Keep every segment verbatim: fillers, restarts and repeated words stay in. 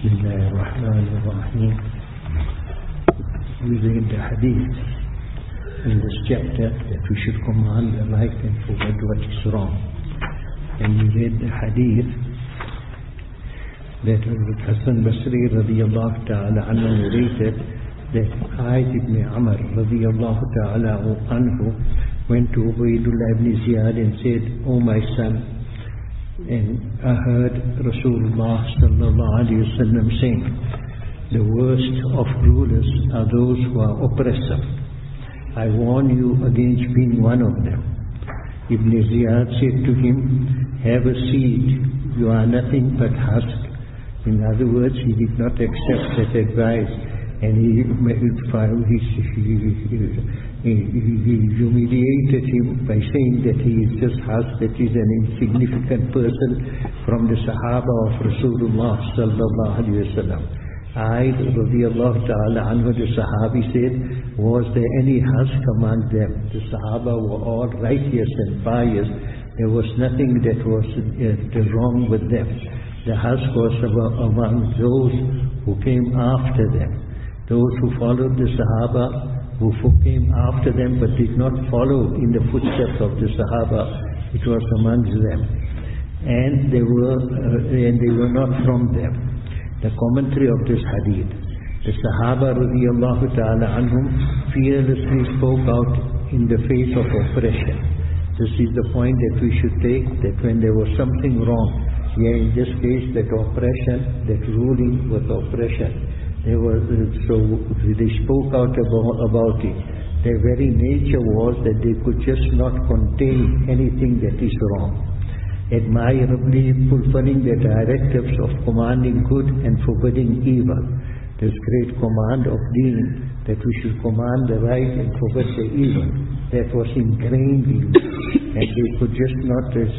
Bismillahir Rahmanir Rahim. We read the hadith in this chapter that we should command the right and forbid what is wrong. And we read the hadith that Hassan Basri radiyallahu ta'ala anhu narrated that Aid ibn Amr radiyallahu ta'ala anhu went to Ubaydullah ibn Ziyad and said, "Oh my son," and I heard Rasulullah sallallahu alayhi wa sallam saying, "The worst of rulers are those who are oppressive. I warn you against being one of them." Ibn Ziyad said to him, "Have a seat, you are nothing but husk." In other words, he did not accept that advice, and he, he, he, he humiliated him by saying that he is just husk, that he is an insignificant person from the Sahaba of Rasulullah sallallahu alayhi wa sallam. Aid radiyallahu ta'ala anhu, the Sahabi, said, "Was there any husk among them?" The Sahaba were all righteous and pious. There was nothing that was uh, wrong with them. The husk was among those who came after them, those who followed the Sahaba, who came after them but did not follow in the footsteps of the Sahaba. It was amongst them, and they were uh, and they were not from them. The commentary of this hadith: the Sahaba radiyallahu ta'ala anhum fearlessly spoke out in the face of oppression. This is the point that we should take, that when there was something wrong, yeah, in this case that oppression, that ruling was oppression, they were, so they spoke out about, about it. Their very nature was that they could just not contain anything that is wrong, admirably fulfilling the directives of commanding good and forbidding evil. This great command of Deen, that we should command the right and forbid the evil, that was ingrained in them, and they could just not uh,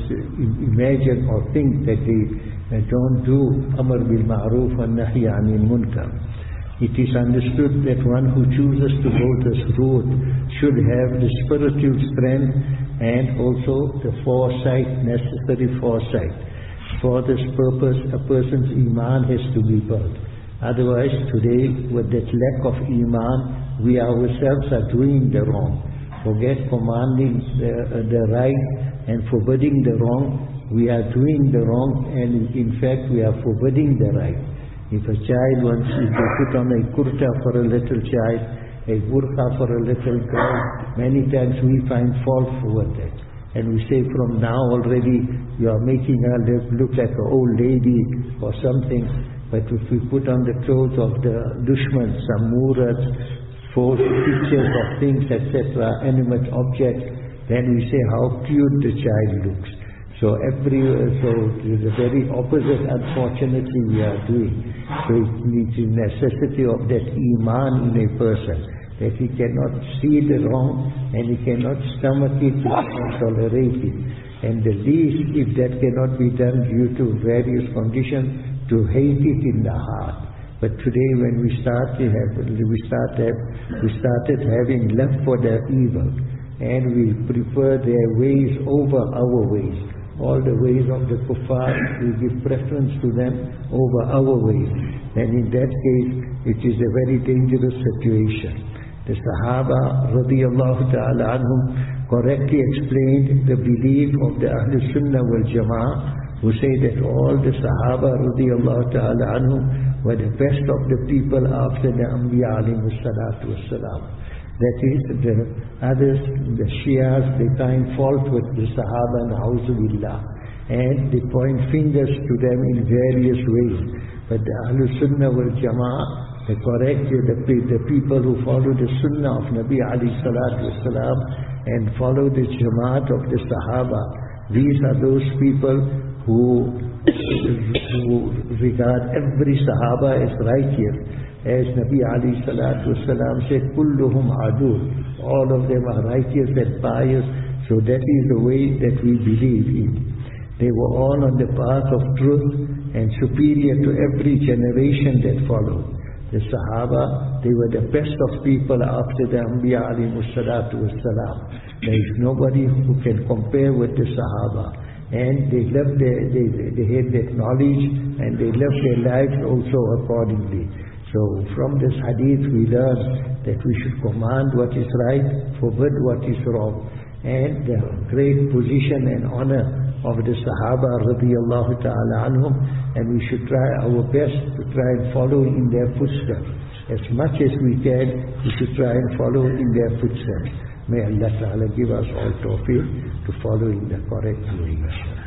imagine or think that they uh, don't do Amr bil Ma'ruf wa Nahy anil Munkar. It is understood that one who chooses to go this road should have the spiritual strength and also the foresight, necessary foresight. For this purpose, a person's Iman has to be built. Otherwise, today, with that lack of Iman, we ourselves are doing the wrong. Forget commanding the, the right and forbidding the wrong. We are doing the wrong, and in fact, we are forbidding the right. If a child wants to put on a kurta for a little child, a burqa for a little girl, many times we find fault for that. And we say, from now already you are making her look like an old lady or something. But if we put on the clothes of the dushman, some murats, false pictures of things, et cetera, animate objects, then we say how cute the child looks. So every, so the very opposite, unfortunately, we are doing. So it needs the necessity of that Iman in a person, that he cannot see the wrong and he cannot stomach it, he cannot tolerate it. And the least, if that cannot be done due to various conditions, to hate it in the heart. But today, when we start to have, we start have, we started having left for their evil, and we prefer their ways over our ways. All the ways of the kuffar, we give preference to them over our ways. And in that case, it is a very dangerous situation. The Sahaba radiyallahu ta'ala anhum correctly explained the belief of the Ahlul Sunnah wal Jama'ah, who say that all the Sahaba radiyallahu ta'ala anhum were the best of the people after the Anbiya alayhi salatu wassalam. That is, the others, the Shias, they find fault with the Sahaba, na'udhu billah, and they point fingers to them in various ways. But the Ahlul Sunnah wal Jama'ah, they correct you, the, the people who follow the Sunnah of Nabi alayhi salatu wassalam and follow the Jama'at of the Sahaba, these are those people who, who regard every Sahaba as righteous. As Nabi alayhi salatu wasalam said, "Kulluhum adu," all of them are righteous and pious. So that is the way that we believe in. They were all on the path of truth and superior to every generation that followed. The Sahaba, they were the best of people after the Anbiya alayhi salatu wasalam. There is nobody who can compare with the Sahaba. and they loved their, they, they had that knowledge, and they lived their lives also accordingly. So from this hadith we learn that we should command what is right, forbid what is wrong, and the great position and honor of the Sahaba radiyallahu ta'ala anhum, and we should try our best to try and follow in their footsteps. As much as we can, we should try and follow in their footsteps. May Allah ta'ala give us all tawfiq to follow in the correct way.